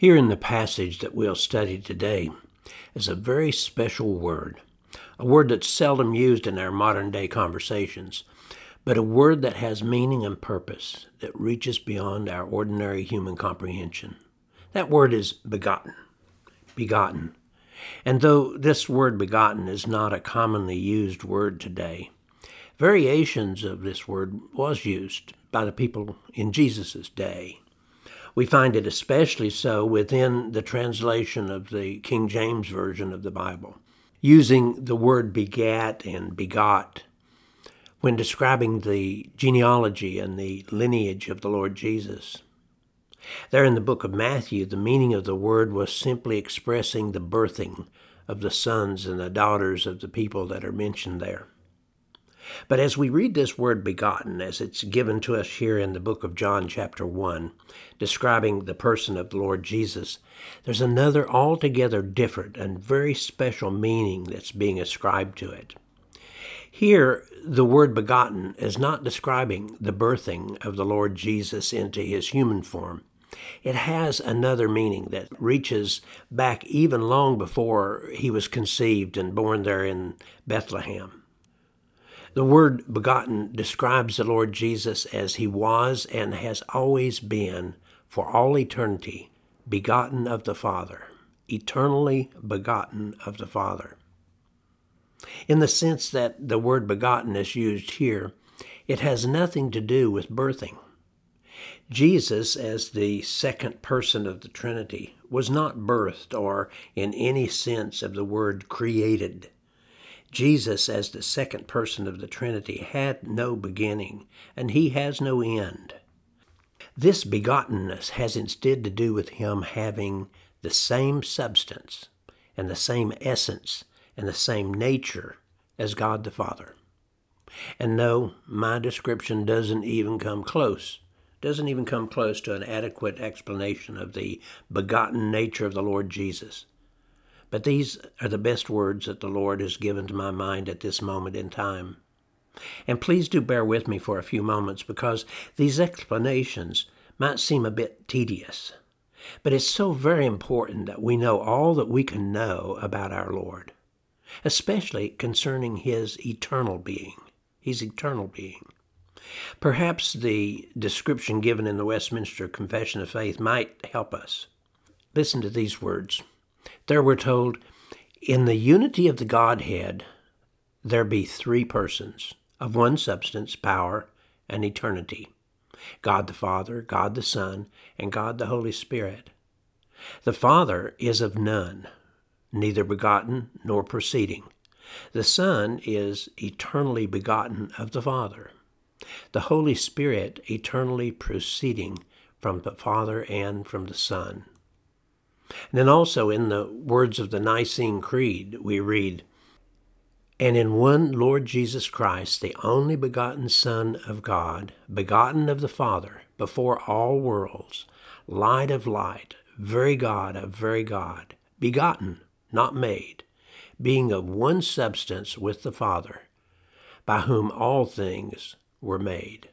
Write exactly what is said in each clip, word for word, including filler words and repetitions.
Here in the passage that we'll study today is a very special word, a word that's seldom used in our modern day conversations, but a word that has meaning and purpose that reaches beyond our ordinary human comprehension. That word is begotten, begotten. And though this word begotten is not a commonly used word today, variations of this word was used by the people in Jesus' day. We find it especially so within the translation of the King James Version of the Bible, using the word begat and begot when describing the genealogy and the lineage of the Lord Jesus. There in the book of Matthew, the meaning of the word was simply expressing the birthing of the sons and the daughters of the people that are mentioned there. But as we read this word begotten, as it's given to us here in the book of John chapter one, describing the person of the Lord Jesus, there's another altogether different and very special meaning that's being ascribed to it. Here, the word begotten is not describing the birthing of the Lord Jesus into his human form. It has another meaning that reaches back even long before he was conceived and born there in Bethlehem. The word begotten describes the Lord Jesus as he was and has always been for all eternity, begotten of the Father, eternally begotten of the Father. In the sense that the word begotten is used here, it has nothing to do with birthing. Jesus, as the second person of the Trinity, was not birthed or in any sense of the word created. Jesus, as the second person of the Trinity, had no beginning, and he has no end. This begottenness has instead to do with him having the same substance and the same essence and the same nature as God the Father. And no, my description doesn't even come close, doesn't even come close to an adequate explanation of the begotten nature of the Lord Jesus. But these are the best words that the Lord has given to my mind at this moment in time. And please do bear with me for a few moments because these explanations might seem a bit tedious. But it's so very important that we know all that we can know about our Lord, especially concerning his eternal being, his eternal being. Perhaps the description given in the Westminster Confession of Faith might help us. Listen to these words. There we're told, in the unity of the Godhead, there be three persons, of one substance, power, and eternity. God the Father, God the Son, and God the Holy Spirit. The Father is of none, neither begotten nor proceeding. The Son is eternally begotten of the Father. The Holy Spirit eternally proceeding from the Father and from the Son. And then also in the words of the Nicene Creed, we read, and in one Lord Jesus Christ, the only begotten Son of God, begotten of the Father, before all worlds, light of light, very God of very God, begotten, not made, being of one substance with the Father, by whom all things were made.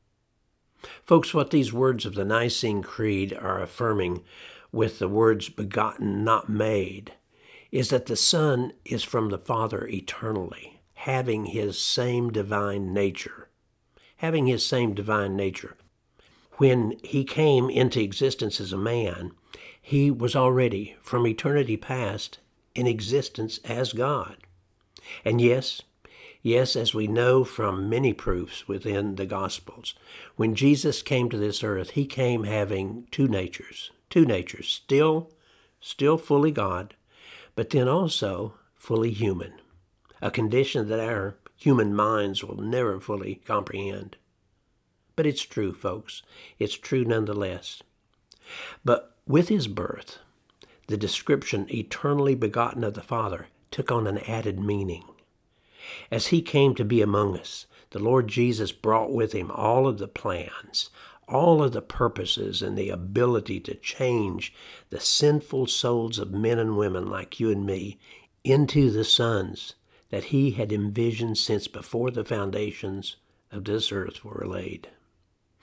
Folks, what these words of the Nicene Creed are affirming with the words begotten, not made, is that the Son is from the Father eternally, having his same divine nature. Having his same divine nature. When he came into existence as a man, he was already, from eternity past, in existence as God. And yes, yes, as we know from many proofs within the Gospels, when Jesus came to this earth, he came having two natures. Two natures, still, still fully God, but then also fully human, a condition that our human minds will never fully comprehend. But it's true, folks. It's true nonetheless. But with his birth, the description eternally begotten of the Father took on an added meaning. As he came to be among us, the Lord Jesus brought with him all of the plans, all of the purposes and the ability to change the sinful souls of men and women like you and me into the sons that he had envisioned since before the foundations of this earth were laid.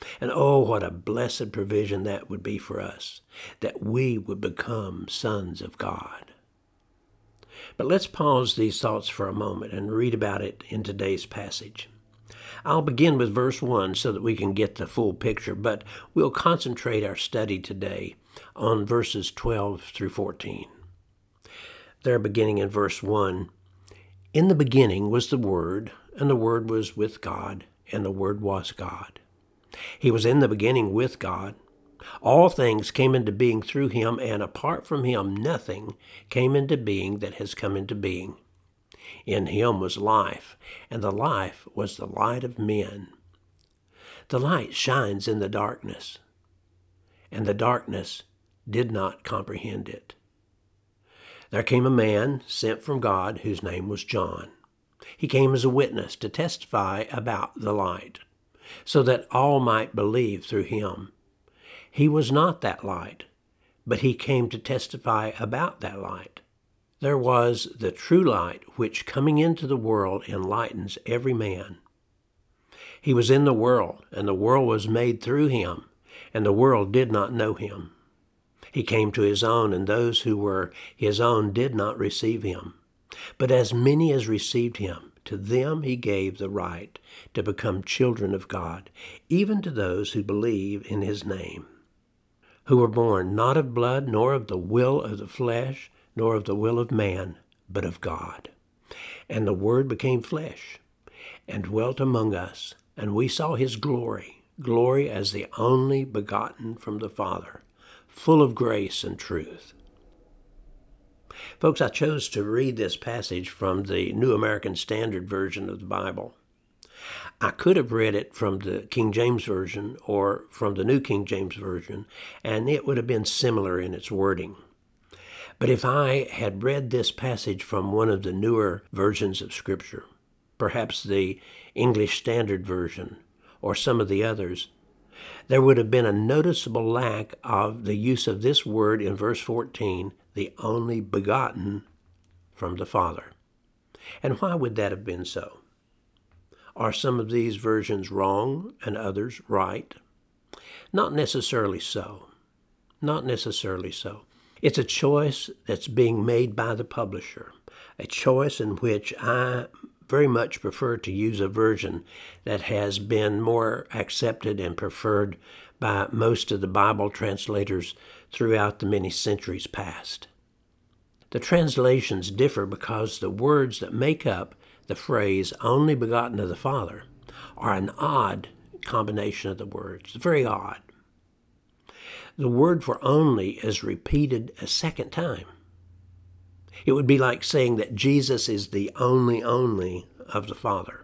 And oh, what a blessed provision that would be for us, that we would become sons of God. But let's pause these thoughts for a moment and read about it in today's passage. I'll begin with verse one so that we can get the full picture, but we'll concentrate our study today on verses twelve through fourteen. There, beginning in verse one, "In the beginning was the Word, and the Word was with God, and the Word was God. He was in the beginning with God. All things came into being through him, and apart from him nothing came into being that has come into being. In him was life, and the life was the light of men. The light shines in the darkness, and the darkness did not comprehend it. There came a man sent from God whose name was John. He came as a witness to testify about the light, so that all might believe through him. He was not that light, but he came to testify about that light. There was the true light, which coming into the world enlightens every man. He was in the world, and the world was made through him, and the world did not know him. He came to his own, and those who were his own did not receive him. But as many as received him, to them he gave the right to become children of God, even to those who believe in his name, who were born not of blood, nor of the will of the flesh, nor of the will of man, but of God. And the Word became flesh, and dwelt among us, and we saw his glory, glory as the only begotten from the Father, full of grace and truth." Folks, I chose to read this passage from the New American Standard Version of the Bible. I could have read it from the King James Version or from the New King James Version, and it would have been similar in its wording. But if I had read this passage from one of the newer versions of Scripture, perhaps the English Standard Version or some of the others, there would have been a noticeable lack of the use of this word in verse fourteen, the only begotten from the Father. And why would that have been so? Are some of these versions wrong and others right? Not necessarily so. Not necessarily so. It's a choice that's being made by the publisher, a choice in which I very much prefer to use a version that has been more accepted and preferred by most of the Bible translators throughout the many centuries past. The translations differ because the words that make up the phrase "only begotten of the Father" are an odd combination of the words, very odd. The word for "only" is repeated a second time. It would be like saying that Jesus is the only only of the Father.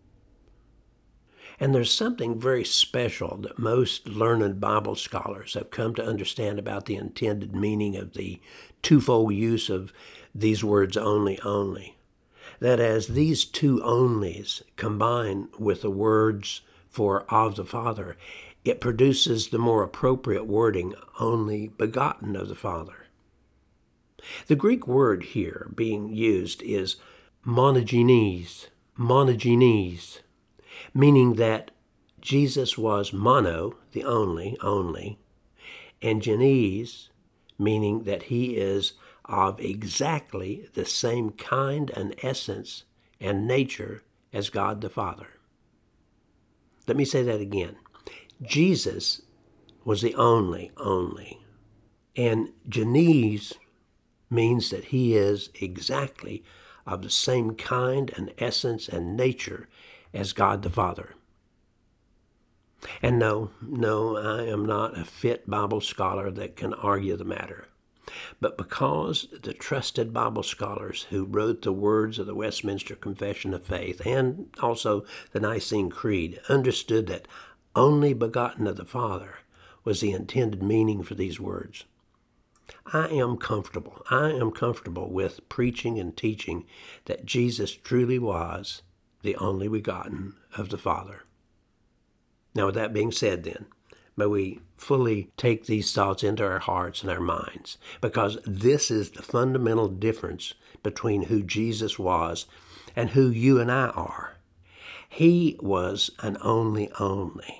And there's something very special that most learned Bible scholars have come to understand about the intended meaning of the twofold use of these words "only, only." That as these two onlys combine with the words for "of the Father," it produces the more appropriate wording "only begotten of the Father." The Greek word here being used is monogenes, monogenes, meaning that Jesus was mono, the only, only, and genes, meaning that he is of exactly the same kind and essence and nature as God the Father. Let me say that again. Jesus was the only, only, and genes means that he is exactly of the same kind and essence and nature as God the Father. And no, no, I am not a fit Bible scholar that can argue the matter. But because the trusted Bible scholars who wrote the words of the Westminster Confession of Faith and also the Nicene Creed understood that "only begotten of the Father" was the intended meaning for these words, I am comfortable. I am comfortable with preaching and teaching that Jesus truly was the only begotten of the Father. Now, with that being said then, may we fully take these thoughts into our hearts and our minds, because this is the fundamental difference between who Jesus was and who you and I are. He was an only only.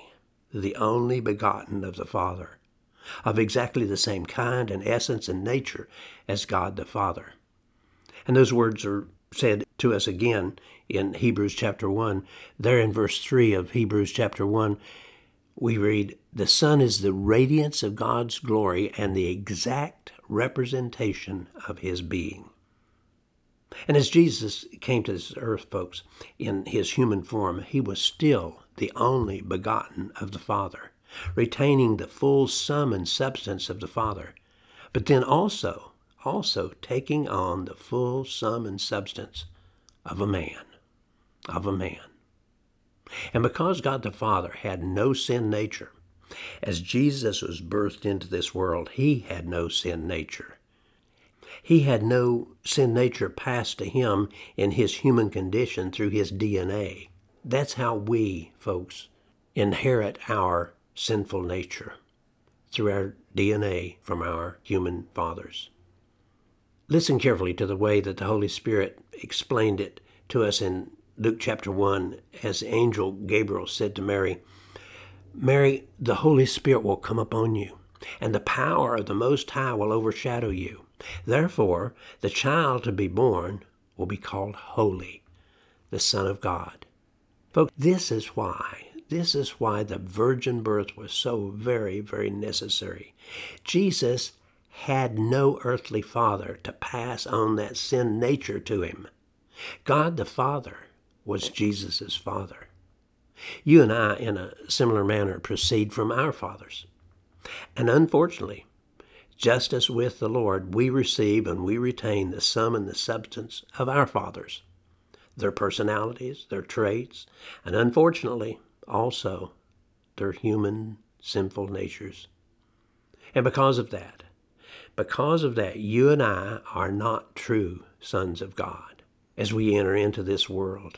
the only begotten of the Father, of exactly the same kind and essence and nature as God the Father. And those words are said to us again in Hebrews chapter one. There in verse three of Hebrews chapter one, we read, "The Son is the radiance of God's glory and the exact representation of his being." And as Jesus came to this earth, folks, in his human form, he was still the only begotten of the Father, retaining the full sum and substance of the Father, but then also, also taking on the full sum and substance of a man, of a man. And because God the Father had no sin nature, as Jesus was birthed into this world, he had no sin nature. He had no sin nature passed to him in his human condition through his D N A. That's how we, folks, inherit our sinful nature, through our D N A from our human fathers. Listen carefully to the way that the Holy Spirit explained it to us in Luke chapter one, as the angel Gabriel said to Mary, "Mary, the Holy Spirit will come upon you, and the power of the Most High will overshadow you. Therefore, the child to be born will be called Holy, the Son of God." Folks, this is why, this is why the virgin birth was so very, very necessary. Jesus had no earthly father to pass on that sin nature to him. God the Father was Jesus' Father. You and I, in a similar manner, proceed from our fathers. And unfortunately, just as with the Lord, we receive and we retain the sum and the substance of our fathers, their personalities, their traits, and unfortunately, also their human sinful natures. And because of that, because of that, you and I are not true sons of God as we enter into this world.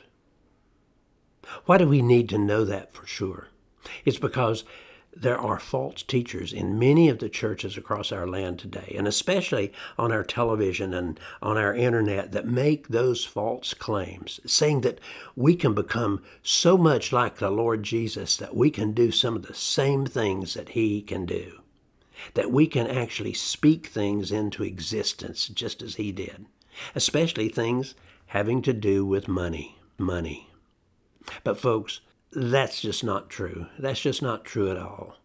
Why do we need to know that for sure? It's because there are false teachers in many of the churches across our land today, and especially on our television and on our internet, that make those false claims, saying that we can become so much like the Lord Jesus that we can do some of the same things that he can do, that we can actually speak things into existence just as he did, especially things having to do with money, money. But folks, that's just not true. That's just not true at all.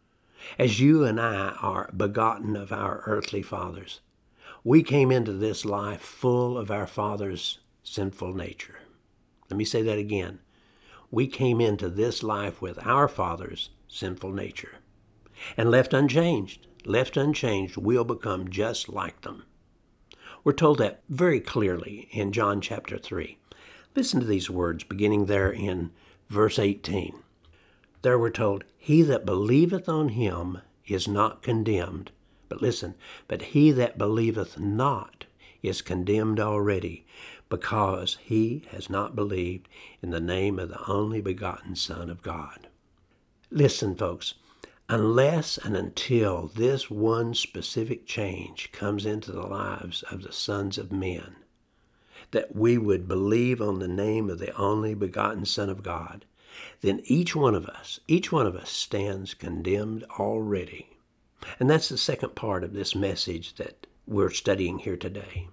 As you and I are begotten of our earthly fathers, we came into this life full of our Father's sinful nature. Let me say that again. We came into this life with our Father's sinful nature. And left unchanged, left unchanged, we'll become just like them. We're told that very clearly in John chapter three. Listen to these words beginning there in verse eighteen. There we're told, "He that believeth on him is not condemned." But listen, "But he that believeth not is condemned already, because he has not believed in the name of the only begotten Son of God." Listen, folks, unless and until this one specific change comes into the lives of the sons of men, that we would believe on the name of the only begotten Son of God, then each one of us, each one of us stands condemned already. And that's the second part of this message that we're studying here today.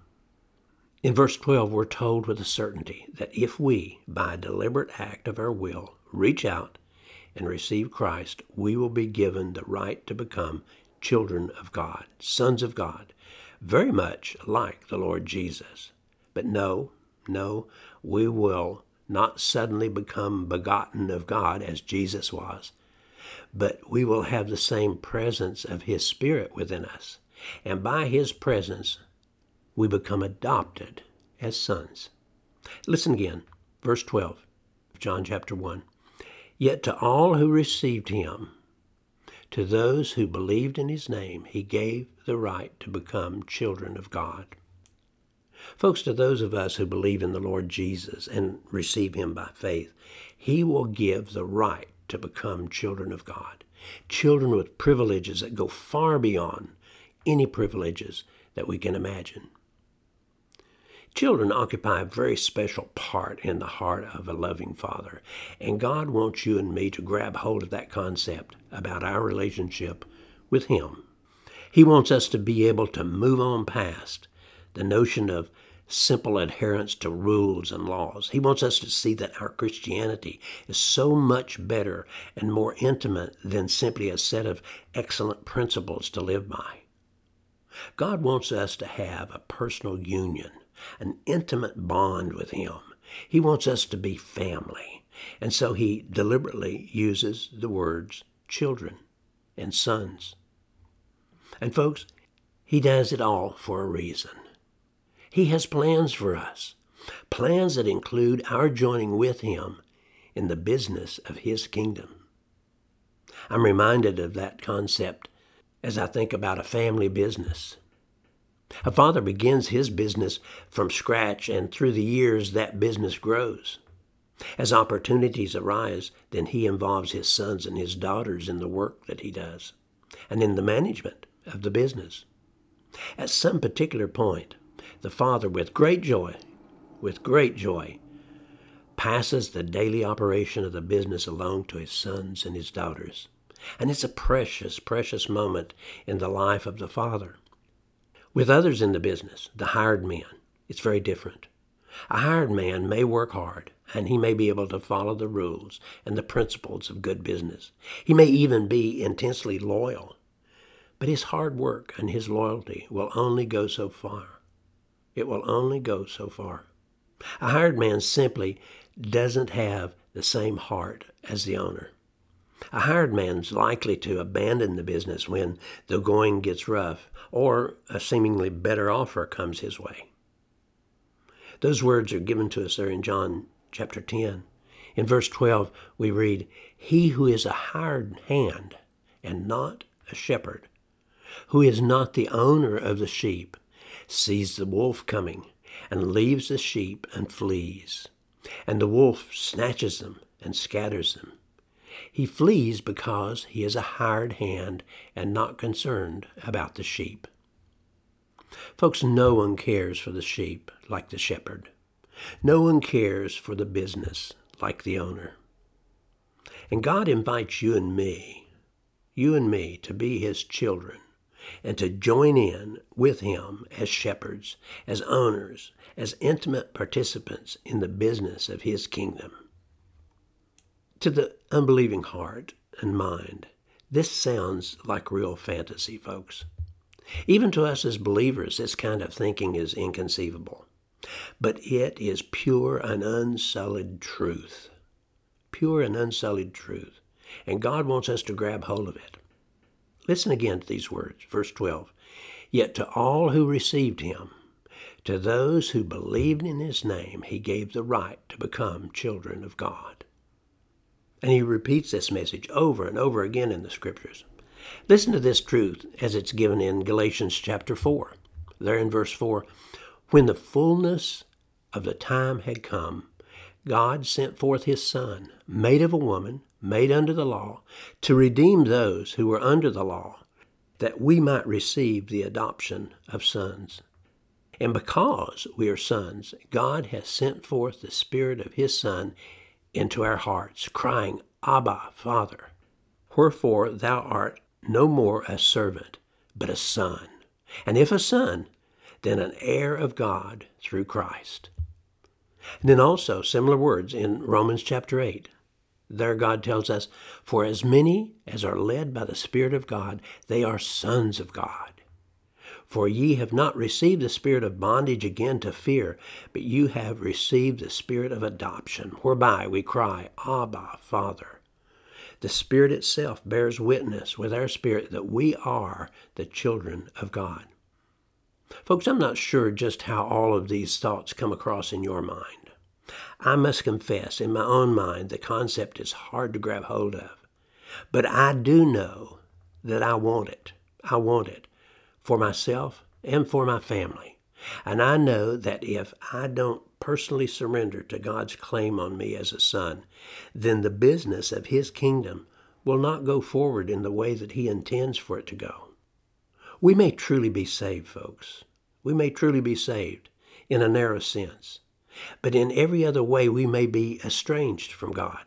In verse twelve, we're told with a certainty that if we, by a deliberate act of our will, reach out and receive Christ, we will be given the right to become children of God, sons of God, very much like the Lord Jesus. But no, no, we will not suddenly become begotten of God as Jesus was, but we will have the same presence of his Spirit within us. And by his presence, we become adopted as sons. Listen again, verse twelve of John chapter one. "Yet to all who received him, to those who believed in his name, he gave the right to become children of God." Folks, to those of us who believe in the Lord Jesus and receive him by faith, he will give the right to become children of God, children with privileges that go far beyond any privileges that we can imagine. Children occupy a very special part in the heart of a loving father, and God wants you and me to grab hold of that concept about our relationship with Him. He wants us to be able to move on past the notion of simple adherence to rules and laws. He wants us to see that our Christianity is so much better and more intimate than simply a set of excellent principles to live by. God wants us to have a personal union, an intimate bond with Him. He wants us to be family. And so He deliberately uses the words children and sons. And folks, He does it all for a reason. He has plans for us, plans that include our joining with Him in the business of His kingdom. I'm reminded of that concept as I think about a family business. A father begins his business from scratch, and through the years that business grows. As opportunities arise, then he involves his sons and his daughters in the work that he does and in the management of the business. At some particular point, the father, with great joy, with great joy, passes the daily operation of the business along to his sons and his daughters. And it's a precious, precious moment in the life of the father. With others in the business, the hired men, it's very different. A hired man may work hard, and he may be able to follow the rules and the principles of good business. He may even be intensely loyal. But his hard work and his loyalty will only go so far. It will only go so far. A hired man simply doesn't have the same heart as the owner. A hired man's likely to abandon the business when the going gets rough or a seemingly better offer comes his way. Those words are given to us there in John chapter ten. In verse twelve, we read, "He who is a hired hand and not a shepherd, who is not the owner of the sheep, sees the wolf coming and leaves the sheep and flees. And the wolf snatches them and scatters them. He flees because he is a hired hand and not concerned about the sheep." Folks, no one cares for the sheep like the shepherd. No one cares for the business like the owner. And God invites you and me, you and me, to be His children and to join in with Him as shepherds, as owners, as intimate participants in the business of His kingdom. To the unbelieving heart and mind, this sounds like real fantasy, folks. Even to us as believers, this kind of thinking is inconceivable. But it is pure and unsullied truth. Pure and unsullied truth. And God wants us to grab hold of it. Listen again to these words, verse twelve. "Yet to all who received Him, to those who believed in His name, He gave the right to become children of God." And He repeats this message over and over again in the Scriptures. Listen to this truth as it's given in Galatians chapter four. There in verse four, "When the fullness of the time had come, God sent forth His Son, made of a woman, made under the law, to redeem those who were under the law, that we might receive the adoption of sons. And because we are sons, God has sent forth the Spirit of His Son into our hearts, crying, Abba, Father. Wherefore thou art no more a servant, but a son. And if a son, then an heir of God through Christ." And then also similar words in Romans chapter eight. There God tells us, "For as many as are led by the Spirit of God, they are sons of God. For ye have not received the spirit of bondage again to fear, but you have received the Spirit of adoption, whereby we cry, Abba, Father. The Spirit itself bears witness with our spirit that we are the children of God." Folks, I'm not sure just how all of these thoughts come across in your mind. I must confess, in my own mind, the concept is hard to grab hold of. But I do know that I want it. I want it for myself and for my family. And I know that if I don't personally surrender to God's claim on me as a son, then the business of His kingdom will not go forward in the way that He intends for it to go. We may truly be saved, folks. We may truly be saved in a narrow sense, but in every other way we may be estranged from God.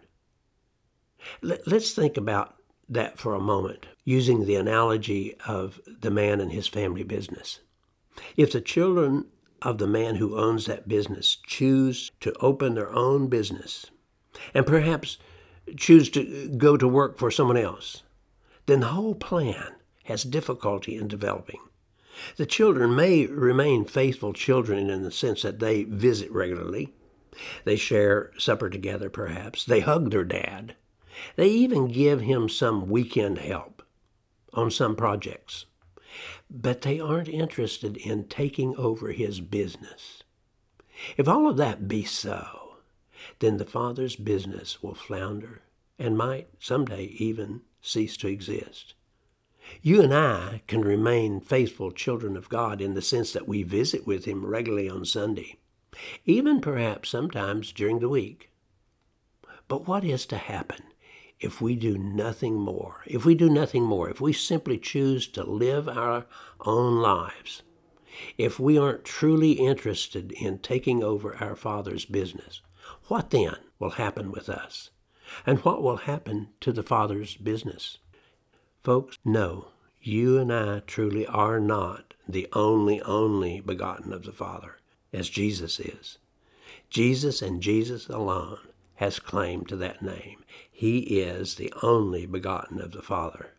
Let's think about that for a moment, using the analogy of the man and his family business. If the children of the man who owns that business choose to open their own business, and perhaps choose to go to work for someone else, then the whole plan has difficulty in developing. The children may remain faithful children in the sense that they visit regularly. They share supper together, perhaps. They hug their dad. They even give him some weekend help on some projects. But they aren't interested in taking over his business. If all of that be so, then the father's business will flounder and might someday even cease to exist. You and I can remain faithful children of God in the sense that we visit with him regularly on Sunday, even perhaps sometimes during the week. But what is to happen if we do nothing more? If we do nothing more, if we simply choose to live our own lives, if we aren't truly interested in taking over our Father's business, what then will happen with us? And what will happen to the Father's business? Folks, no, you and I truly are not the only, only begotten of the Father, as Jesus is. Jesus and Jesus alone has claim to that name. He is the only begotten of the Father.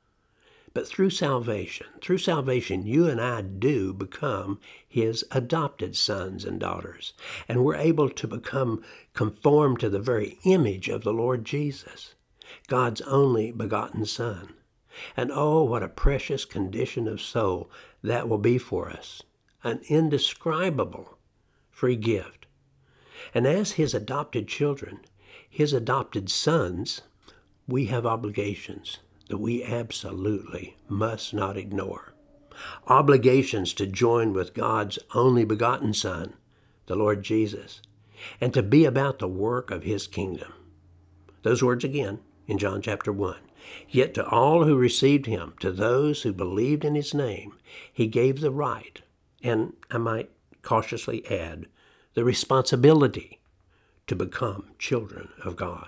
But through salvation, through salvation, you and I do become his adopted sons and daughters, and we're able to become conformed to the very image of the Lord Jesus, God's only begotten Son. And oh, what a precious condition of soul that will be for us, an indescribable free gift. And as his adopted children, his adopted sons, we have obligations that we absolutely must not ignore. Obligations to join with God's only begotten Son, the Lord Jesus, and to be about the work of his kingdom. Those words again in John chapter one. Yet to all who received him, to those who believed in his name, he gave the right, and I might cautiously add, the responsibility to become children of God.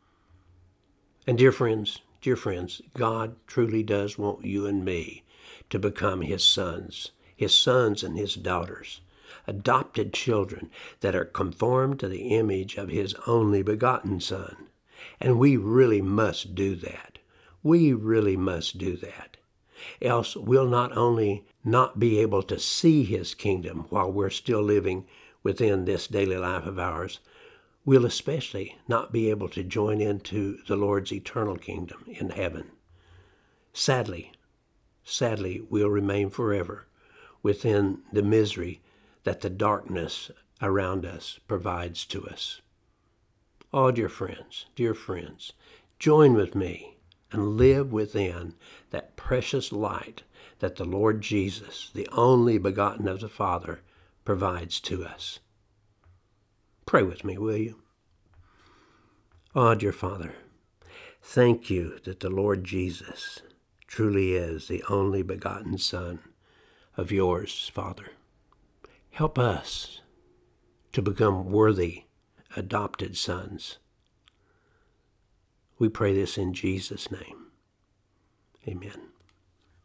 And dear friends, dear friends, God truly does want you and me to become his sons, his sons and his daughters, adopted children that are conformed to the image of his only begotten Son. And we really must do that. We really must do that. Else we'll not only not be able to see his kingdom while we're still living within this daily life of ours, we'll especially not be able to join into the Lord's eternal kingdom in heaven. Sadly, sadly, we'll remain forever within the misery that the darkness around us provides to us. Oh, dear friends, dear friends, join with me and live within that precious light that the Lord Jesus, the only begotten of the Father, provides to us. Pray with me, will you? Oh, dear Father, thank you that the Lord Jesus truly is the only begotten Son of yours, Father. Help us to become worthy adopted sons. We pray this in Jesus' name. Amen.